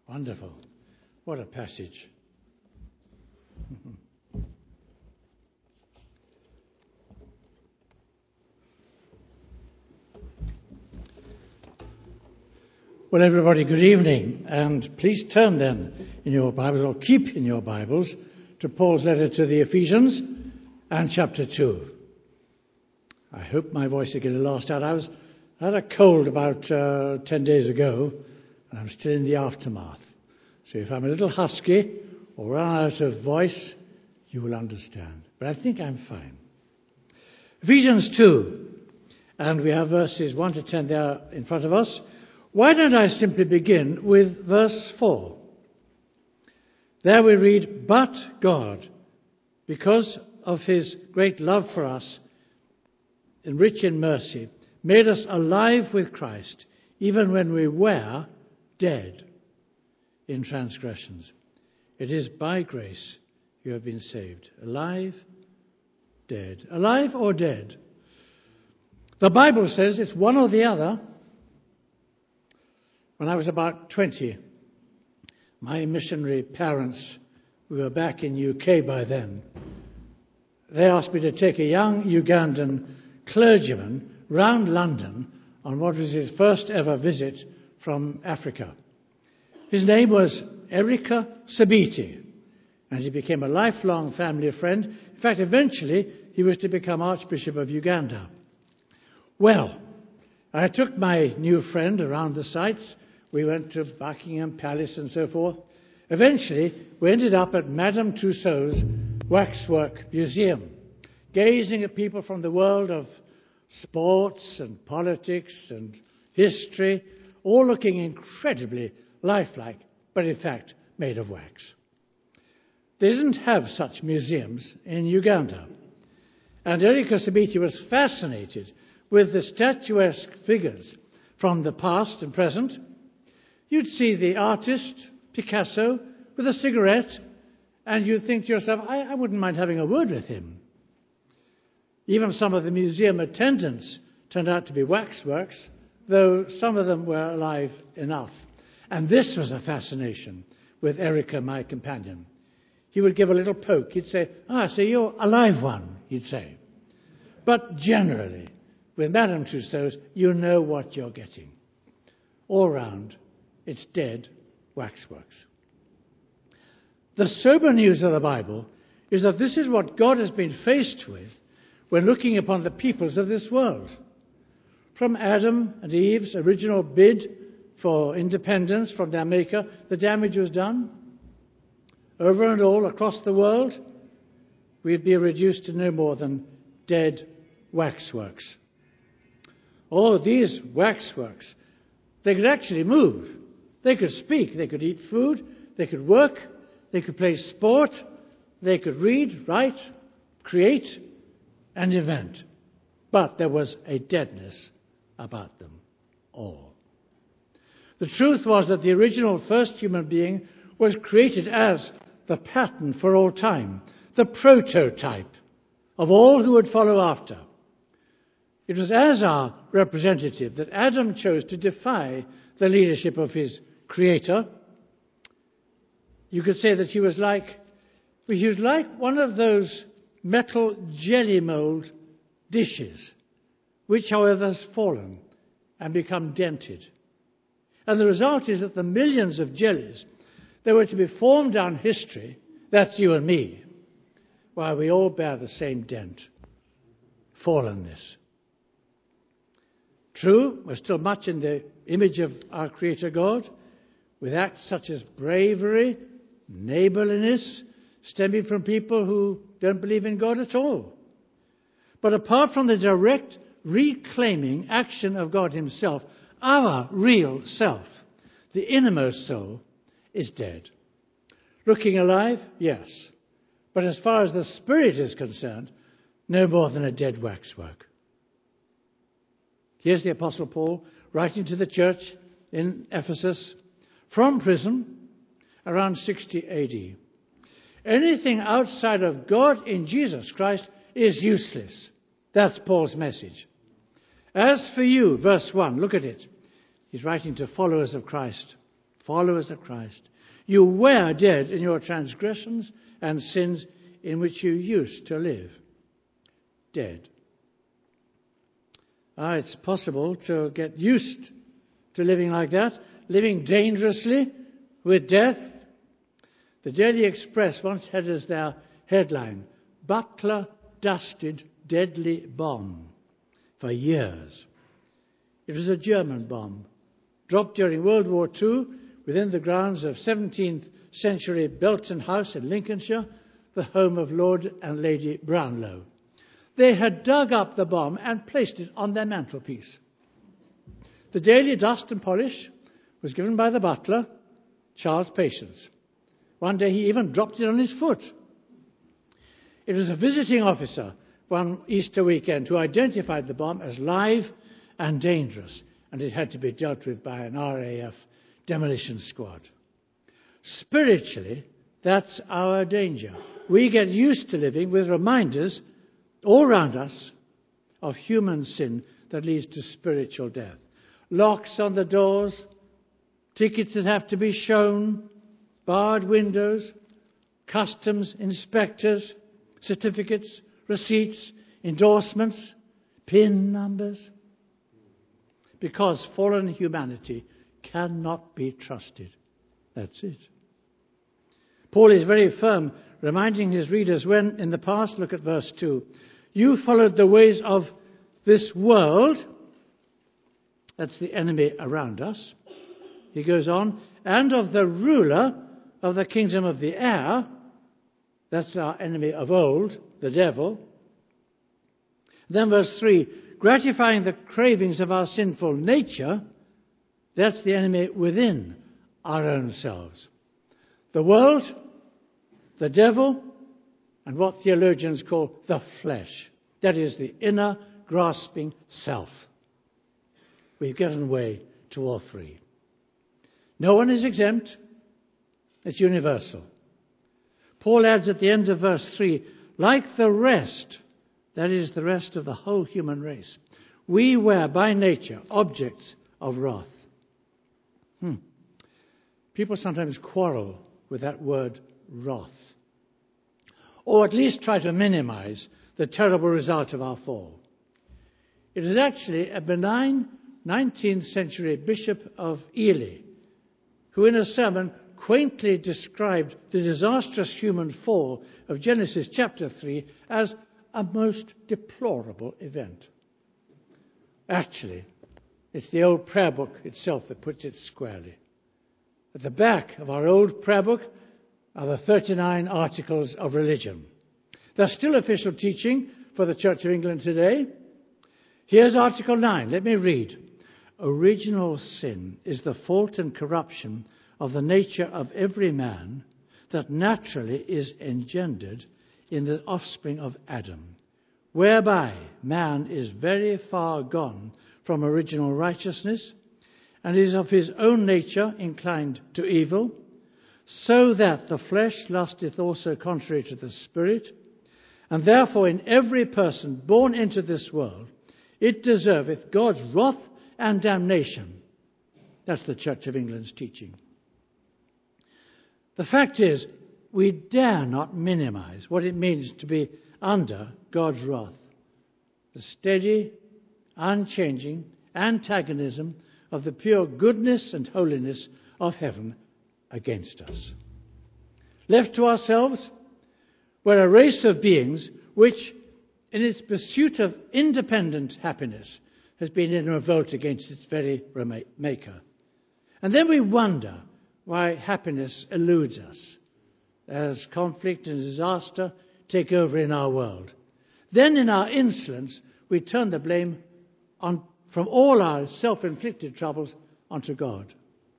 Wonderful. What a passage. Well, everybody, good evening. And please turn then in your Bibles, or keep in your Bibles, to Paul's letter to the Ephesians and chapter 2. I hope my voice is going to last out. I had a cold about 10 days ago, and I'm still in the aftermath. So if I'm a little husky or run out of voice, you will understand. But I think I'm fine. Ephesians 2, and we have verses 1 to 10 there in front of us. Why don't I simply begin with verse 4? There we read, "But God, because of his great love for us, and rich in mercy, made us alive with Christ, even when we were dead in transgressions. It is by grace you have been saved." Alive, dead. Alive or dead? The Bible says it's one or the other. When I was about 20, my missionary parents, we were back in UK by then, they asked me to take a young Ugandan clergyman round London on what was his first ever visit from Africa. His name was Erika Sabiti, and he became a lifelong family friend. In fact, eventually, he was to become Archbishop of Uganda. Well, I took my new friend around the sites. We went to Buckingham Palace and so forth. Eventually, we ended up at Madame Tussauds Waxwork Museum, gazing at people from the world of sports and politics and history, all looking incredibly lifelike, but in fact made of wax. They didn't have such museums in Uganda. And Erika Sabiti was fascinated with the statuesque figures from the past and present. You'd see the artist, Picasso, with a cigarette, and you'd think to yourself, I wouldn't mind having a word with him. Even some of the museum attendants turned out to be waxworks, though some of them were alive enough. And this was a fascination with Erika, my companion. He would give a little poke. He'd say, so you're a live one, he'd say. But generally, with Madame Tussauds, you know what you're getting. All round, it's dead waxworks. The sober news of the Bible is that this is what God has been faced with when looking upon the peoples of this world. From Adam and Eve's original bid for independence from their Maker, the damage was done. Over and all across the world, we'd be reduced to no more than dead waxworks. Oh, these waxworks, they could actually move. They could speak, they could eat food, they could work, they could play sport, they could read, write, create, and invent. But there was a deadness about them all. The truth was that the original first human being was created as the pattern for all time, the prototype of all who would follow after. It was as our representative that Adam chose to defy the leadership of his Creator. You could say that he was like one of those metal jelly mold dishes, which, however, has fallen and become dented. And the result is that the millions of jellies that were to be formed down history, that's you and me, while we all bear the same dent, fallenness. True, we're still much in the image of our Creator God, with acts such as bravery, neighborliness, stemming from people who don't believe in God at all. But apart from the direct reclaiming action of God himself, our real self, the innermost soul, is dead. Looking alive? Yes. But as far as the spirit is concerned, no more than a dead waxwork. Here's the Apostle Paul writing to the church in Ephesus from prison around 60 AD. Anything outside of God in Jesus Christ is useless. That's Paul's message. As for you, verse 1, look at it. He's writing to followers of Christ, followers of Christ. You were dead in your transgressions and sins in which you used to live. Dead. It's possible to get used to living like that, living dangerously with death. The Daily Express once had as their headline, "Butler dusted deadly bomb," for years. It was a German bomb, dropped during World War II within the grounds of 17th century Belton House in Lincolnshire, the home of Lord and Lady Brownlow. They had dug up the bomb and placed it on their mantelpiece. The daily dust and polish was given by the butler, Charles Patience. One day he even dropped it on his foot. It was a visiting officer one Easter weekend who identified the bomb as live and dangerous, and it had to be dealt with by an RAF demolition squad. Spiritually, that's our danger. We get used to living with reminders all around us of human sin that leads to spiritual death. Locks on the doors, tickets that have to be shown, barred windows, customs inspectors, certificates, receipts, endorsements, PIN numbers. Because fallen humanity cannot be trusted. That's it. Paul is very firm, reminding his readers when, in the past, look at verse 2, you followed the ways of this world. That's the enemy around us. He goes on, and of the ruler of the kingdom of the air. That's our enemy of old, the devil. Then verse 3, gratifying the cravings of our sinful nature. That's the enemy within our own selves. The world, the devil, and what theologians call the flesh. That is the inner grasping self. We've given way to all three. No one is exempt. It's universal. Paul adds at the end of verse 3, like the rest, that is the rest of the whole human race, we were by nature objects of wrath. People sometimes quarrel with that word wrath, or at least try to minimize the terrible result of our fall. It is actually a benign 19th century Bishop of Ely who in a sermon quaintly described the disastrous human fall of Genesis chapter 3 as a most deplorable event. Actually, it's the old prayer book itself that puts it squarely. At the back of our old prayer book are the 39 Articles of Religion. They're still official teaching for the Church of England today. Here's Article 9. Let me read. Original sin is the fault and corruption of the nature of every man that naturally is engendered in the offspring of Adam, whereby man is very far gone from original righteousness and is of his own nature inclined to evil, so that the flesh lusteth also contrary to the Spirit, and therefore in every person born into this world it deserveth God's wrath and damnation. That's the Church of England's teaching. The fact is, we dare not minimize what it means to be under God's wrath. The steady, unchanging antagonism of the pure goodness and holiness of heaven against us. Left to ourselves, we're a race of beings which, in its pursuit of independent happiness, has been in revolt against its very maker. And then we wonder why happiness eludes us as conflict and disaster take over in our world. Then in our insolence, we turn the blame from all our self-inflicted troubles onto God.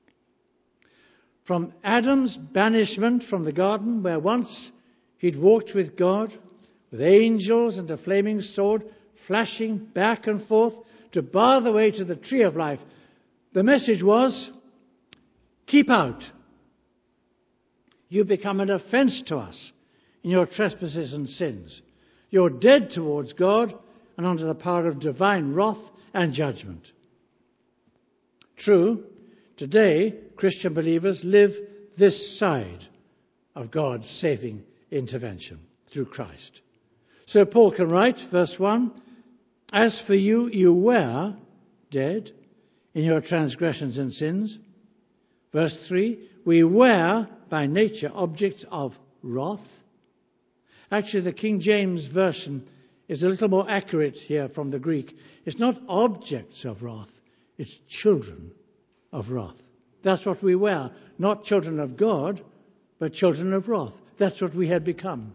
From Adam's banishment from the garden, where once he'd walked with God, with angels and a flaming sword flashing back and forth to bar the way to the tree of life, the message was, keep out. You become an offense to us in your trespasses and sins. You're dead towards God and under the power of divine wrath and judgment. True, Today, Christian believers live this side of God's saving intervention through Christ. So Paul can write, verse 1, "As for you, you were dead in your transgressions and sins." Verse 3, "We were by nature objects of wrath." Actually, the King James Version is a little more accurate here from the Greek. It's not objects of wrath, it's children of wrath. That's what we were. Not children of God, but children of wrath. That's what we had become.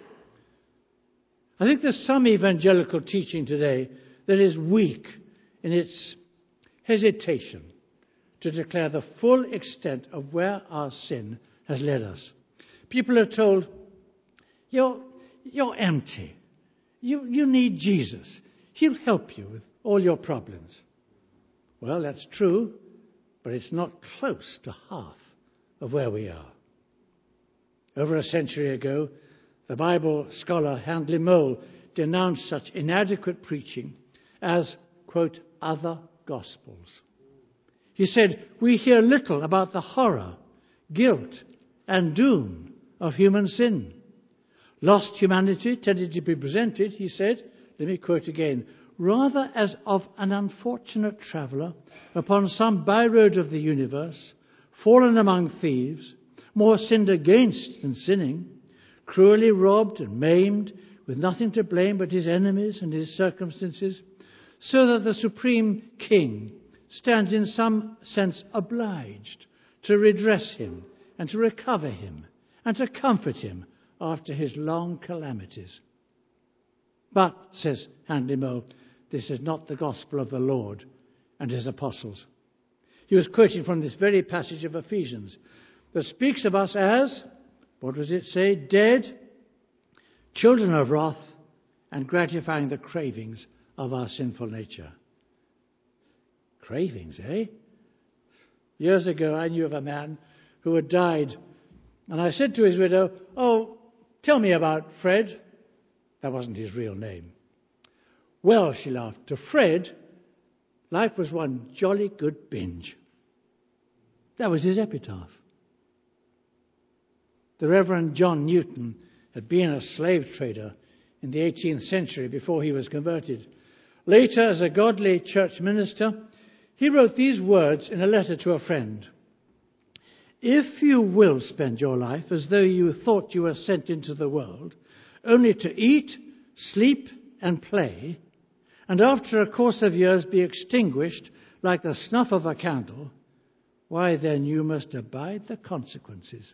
I think there's some evangelical teaching today that is weak in its hesitation to declare the full extent of where our sin has led us. People are told, you're empty. You need Jesus. He'll help you with all your problems. Well, that's true, but it's not close to half of where we are. Over a century ago, the Bible scholar Handley Moule denounced such inadequate preaching as, quote, "other gospels." He said, "We hear little about the horror, guilt, and doom of human sin. Lost humanity tended to be presented," he said, let me quote again, "rather as of an unfortunate traveller upon some byroad of the universe, fallen among thieves, more sinned against than sinning, cruelly robbed and maimed, with nothing to blame but his enemies and his circumstances, so that the Supreme King stands in some sense obliged to redress him and to recover him and to comfort him after his long calamities." But, says Handley Moule, this is not the gospel of the Lord and his apostles. He was quoting from this very passage of Ephesians that speaks of us as, what does it say? Dead, children of wrath, and gratifying the cravings of our sinful nature. Cravings, eh? Years ago, I knew of a man who had died, and I said to his widow, "Oh, tell me about Fred." That wasn't his real name. "Well," she laughed, "to Fred, life was one jolly good binge." That was his epitaph. The Reverend John Newton had been a slave trader in the 18th century before he was converted. Later, as a godly church minister, he wrote these words in a letter to a friend: "If you will spend your life as though you thought you were sent into the world only to eat, sleep, and play, and after a course of years be extinguished like the snuff of a candle, why then you must abide the consequences."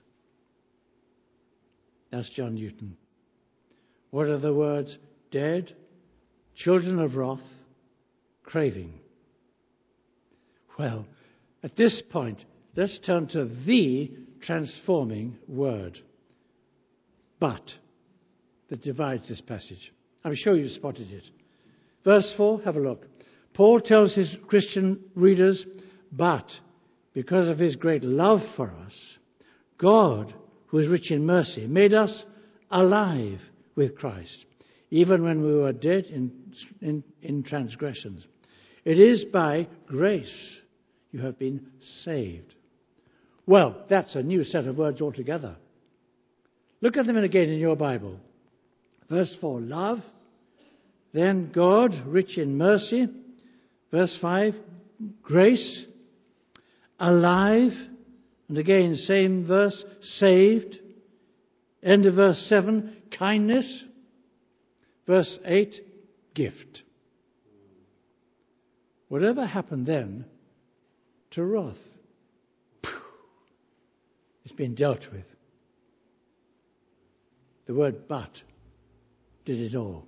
That's John Newton. What are the words? Dead, children of wrath, craving. Well, at this point, let's turn to the transforming word, "but," that divides this passage. I'm sure you've spotted it. Verse 4, have a look. Paul tells his Christian readers, "But because of his great love for us, God, who is rich in mercy, made us alive with Christ, even when we were dead in transgressions. It is by grace you have been saved." Well, that's a new set of words altogether. Look at them again in your Bible. Verse 4, love. Then God, rich in mercy. Verse 5, grace. Alive. And again, same verse, saved. End of verse 7, kindness. Verse 8, gift. Whatever happened then to wrath? It's been dealt with. The word "but" did it all.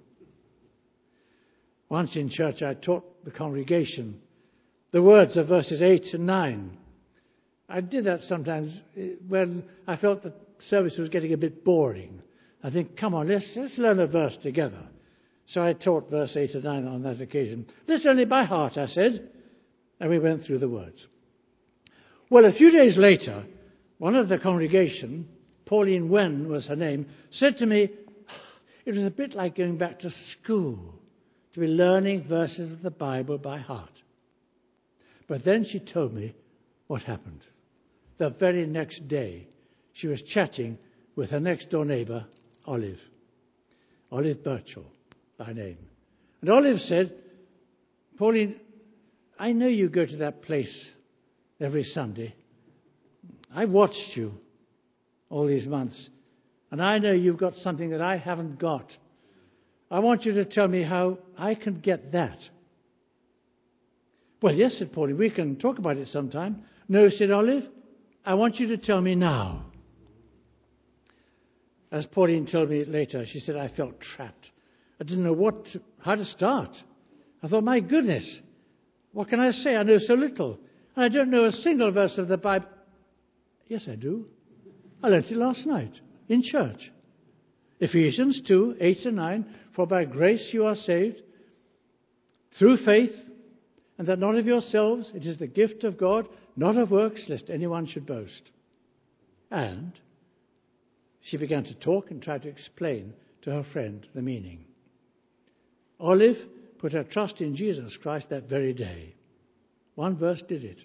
Once in church I taught the congregation the words of verses 8 and 9. I did that sometimes when I felt the service was getting a bit boring. I think, come on, let's learn a verse together. So I taught verse 8 and 9 on that occasion. Let's learn it by heart, I said. And we went through the words. Well, a few days later, one of the congregation, Pauline Wen was her name, said to me, it was a bit like going back to school, to be learning verses of the Bible by heart. But then she told me what happened. The very next day, she was chatting with her next-door neighbour, Olive Birchall by name. And Olive said, "Pauline, I know you go to that place every Sunday. I've watched you all these months, and I know you've got something that I haven't got. I want you to tell me how I can get that." "Well, yes," said Pauline, "we can talk about it sometime." "No," said Olive, "I want you to tell me now." As Pauline told me later, she said, "I felt trapped. I didn't know how to start. I thought, my goodness, what can I say? I know so little. And I don't know a single verse of the Bible." "Yes, I do. I learnt it last night in church. Ephesians 2, 8 and 9, "For by grace you are saved, through faith, and that not of yourselves, it is the gift of God, not of works, lest anyone should boast." And she began to talk and try to explain to her friend the meaning. Olive put her trust in Jesus Christ that very day. One verse did it.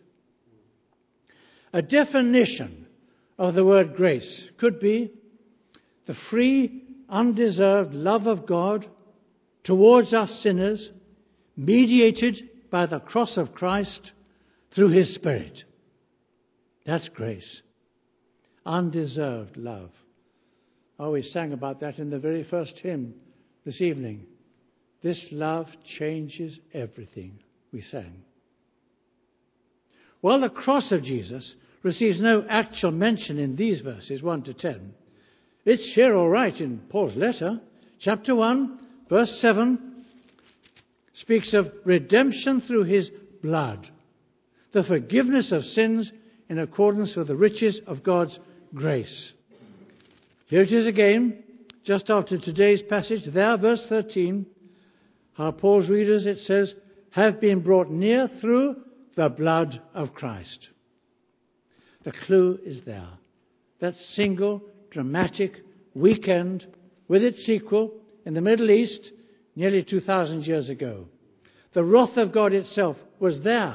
A definition of the word grace could be the free, undeserved love of God towards us sinners, mediated by the cross of Christ through His Spirit. That's grace. Undeserved love. Oh, we sang about that in the very first hymn this evening. This love changes everything, we sang. While the cross of Jesus receives no actual mention in these verses 1 to 10, it's here all right in Paul's letter. Chapter 1, verse 7, speaks of redemption through His blood, the forgiveness of sins in accordance with the riches of God's grace. Here it is again, just after today's passage, there, verse 13, how Paul's readers, it says, have been brought near through the blood of Christ. The clue is there. That single dramatic weekend with its sequel in the Middle East nearly 2,000 years ago. The wrath of God itself was there,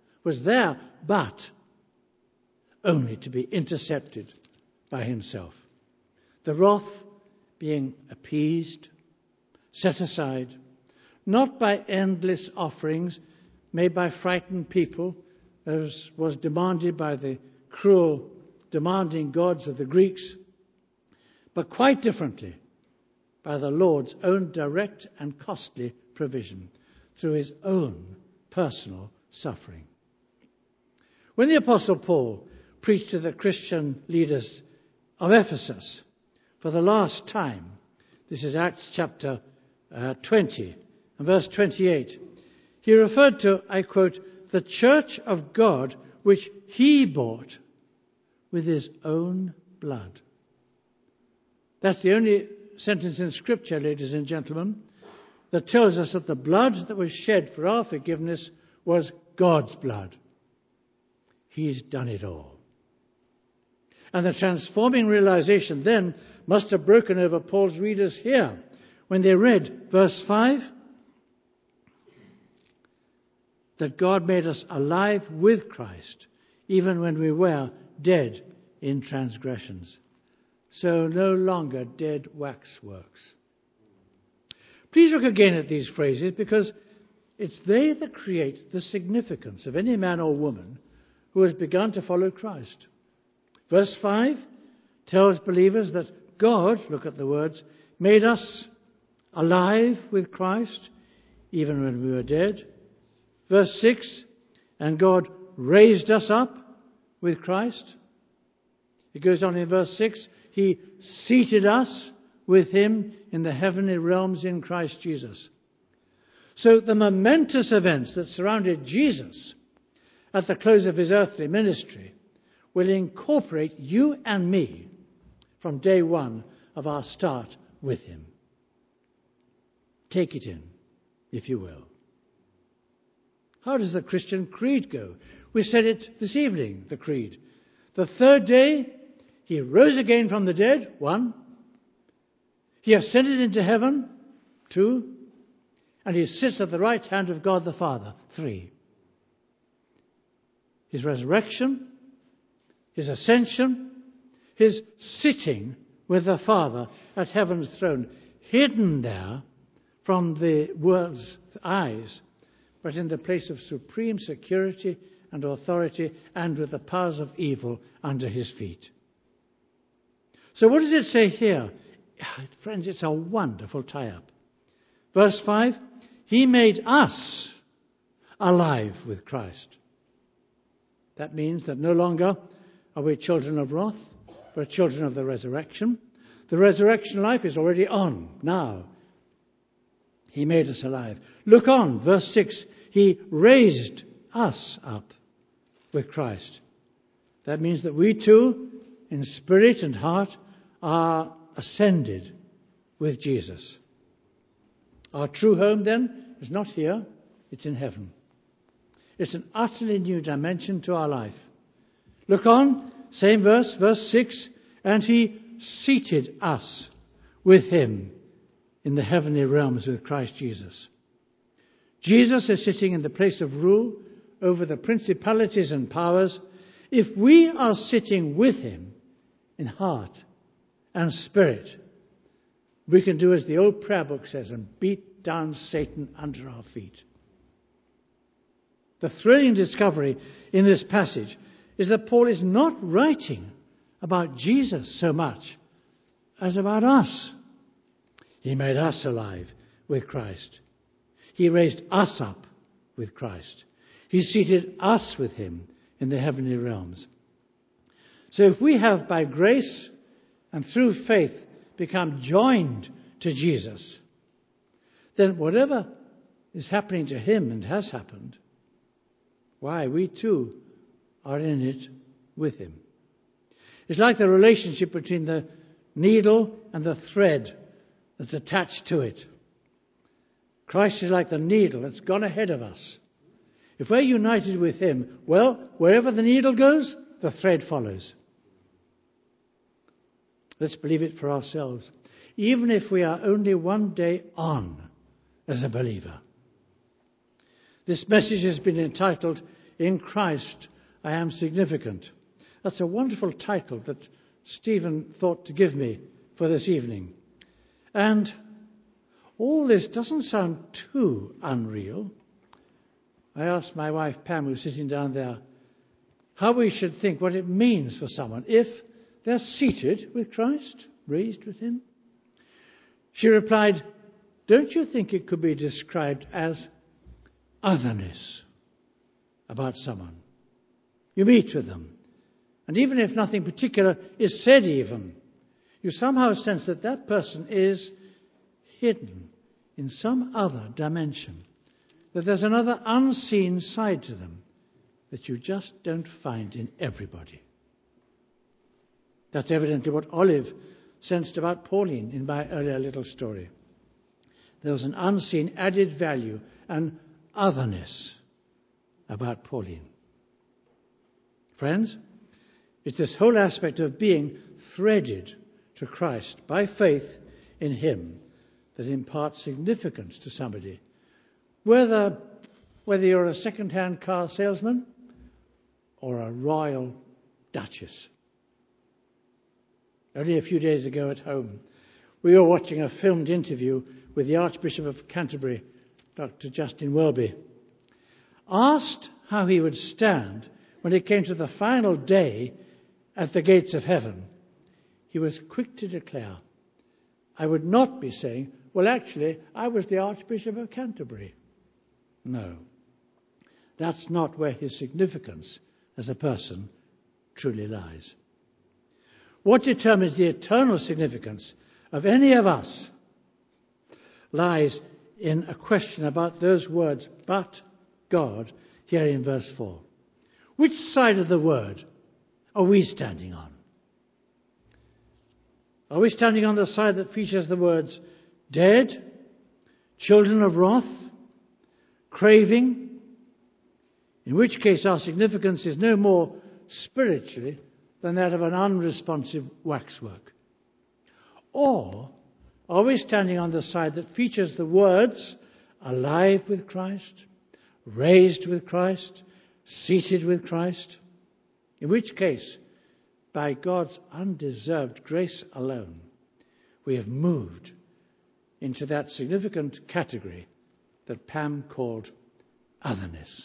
but only to be intercepted by Himself. The wrath being appeased, set aside, not by endless offerings made by frightened people, as was demanded by the cruel, demanding gods of the Greeks, but quite differently by the Lord's own direct and costly provision through His own personal suffering. When the Apostle Paul preached to the Christian leaders of Ephesus for the last time, this is Acts chapter 20 and verse 28, he referred to, I quote, the church of God which He bought with His own blood. That's the only sentence in Scripture, ladies and gentlemen, that tells us that the blood that was shed for our forgiveness was God's blood. He's done it all. And the transforming realization then must have broken over Paul's readers here when they read verse 5, that God made us alive with Christ even when we were dead in transgressions. So no longer dead waxworks. Please look again at these phrases, because it's they that create the significance of any man or woman who has begun to follow Christ. Verse 5 tells believers that God, look at the words, made us alive with Christ even when we were dead. Verse 6, and God raised us up with Christ. It goes on in verse 6, He seated us with Him in the heavenly realms in Christ Jesus. So the momentous events that surrounded Jesus at the close of His earthly ministry will incorporate you and me from day one of our start with Him. Take it in, if you will. How does the Christian creed go? We said it this evening, the creed. The third day, He rose again from the dead, 1. He ascended into heaven, 2. And He sits at the right hand of God the Father, 3. His resurrection, His ascension, His sitting with the Father at heaven's throne, hidden there from the world's eyes, but in the place of supreme security and authority, and with the powers of evil under His feet. So what does it say here? Friends, it's a wonderful tie-up. Verse 5, He made us alive with Christ. That means that no longer are we children of wrath, we're children of the resurrection. The resurrection life is already on now. He made us alive. Look on, verse 6, He raised us up with Christ. That means that we too, in spirit and heart, are ascended with Jesus. Our true home then is not here, it's in heaven. It's an utterly new dimension to our life. Look on, same verse, verse 6, and He seated us with Him in the heavenly realms with Christ Jesus. Jesus is sitting in the place of rule over the principalities and powers. If we are sitting with Him in heart and spirit, we can do as the old prayer book says and beat down Satan under our feet. The thrilling discovery in this passage is that Paul is not writing about Jesus so much as about us. He made us alive with Christ. He raised us up with Christ. He seated us with Him in the heavenly realms. So if we have by grace and through faith become joined to Jesus, then whatever is happening to Him and has happened, why, we too are in it with Him. It's like the relationship between the needle and the thread that's attached to it. Christ is like the needle that's gone ahead of us. If we're united with Him, well, wherever the needle goes, the thread follows. Let's believe it for ourselves. Even if we are only one day on as a believer. This message has been entitled, In Christ I Am Significant. That's a wonderful title that Stephen thought to give me for this evening. And all this doesn't sound too unreal. I asked my wife Pam, who's sitting down there, how we should think what it means for someone if they're seated with Christ, raised with Him. She replied, don't you think it could be described as otherness about someone? You meet with them, and even if nothing particular is said even, you somehow sense that that person is hidden in some other dimension, that there's another unseen side to them that you just don't find in everybody. That's evidently what Olive sensed about Pauline in my earlier little story. There was an unseen added value and otherness about Pauline. Friends, it's this whole aspect of being threaded to Christ by faith in Him that imparts significance to somebody. Whether you're a second-hand car salesman or a royal duchess. Only a few days ago at home, we were watching a filmed interview with the Archbishop of Canterbury, Dr. Justin Welby. Asked how he would stand when it came to the final day at the gates of heaven, he was quick to declare, I would not be saying, well, actually, I was the Archbishop of Canterbury. No, that's not where his significance as a person truly lies. What determines the eternal significance of any of us lies in a question about those words, but God, here in verse 4. Which side of the word are we standing on? Are we standing on the side that features the words dead, children of wrath, craving? In which case our significance is no more spiritually than that of an unresponsive waxwork. Or are we standing on the side that features the words alive with Christ, raised with Christ, seated with Christ, in which case, by God's undeserved grace alone, we have moved into that significant category that Pam called otherness.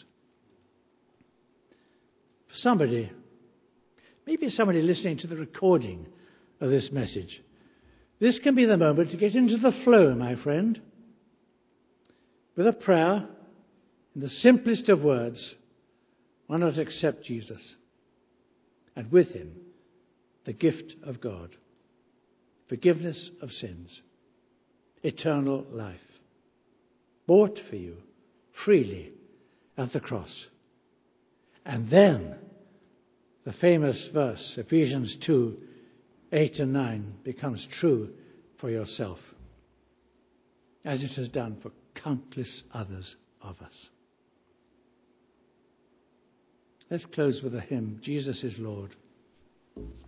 For somebody, maybe somebody listening to the recording of this message, this can be the moment to get into the flow, my friend, with a prayer in the simplest of words. Why not accept Jesus? And with him, the gift of God, forgiveness of sins, eternal life, bought for you freely at the cross. And then the famous verse, Ephesians 2, 8 and 9, becomes true for yourself, as it has done for countless others of us. Let's close with a hymn, Jesus is Lord.